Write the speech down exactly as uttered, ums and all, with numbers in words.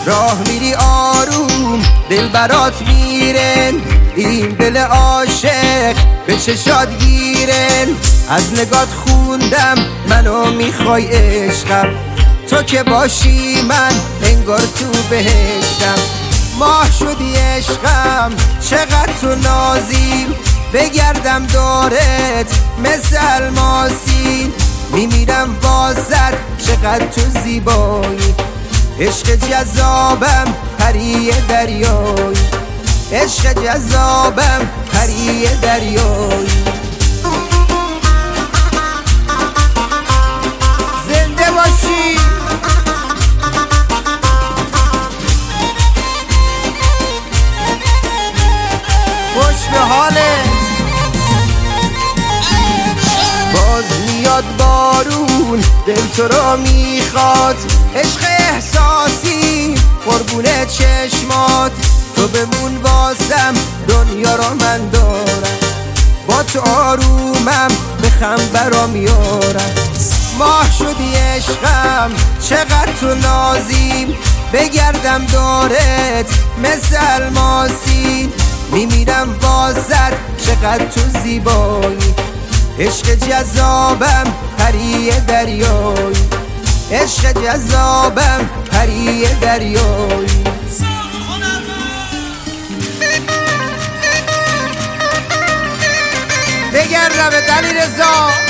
راه میری آروم دل برات میرن، این دل عاشق به چشات گیرن. از نگات خوندم منو میخوای عشقم، تو که باشی من انگار تو بهشتم. ماه شدی عشقم چقدر تو نازی، بگردم دارت مثل الماسی. میمیرم واسط چقدر تو زیبایی، عشق جذابم پری دریایی، عشق جذابم پری دریایی. زنده باشی خوش به حالت. باز میاد بارون دل تو را میخواد، عشق احساسی قربون چشمات. تو بمون واسم دنیا را من دارم، با تو آرومم بخم برا میارم. ماه شدی عشقم چقدر تو نازی، بگردم دارت مثل الماسی. میمیرم واسط چقدر تو زیبایی، عشق جذابم پری دریایی، عشق جذابم پری دریایی. بگردم علیرضا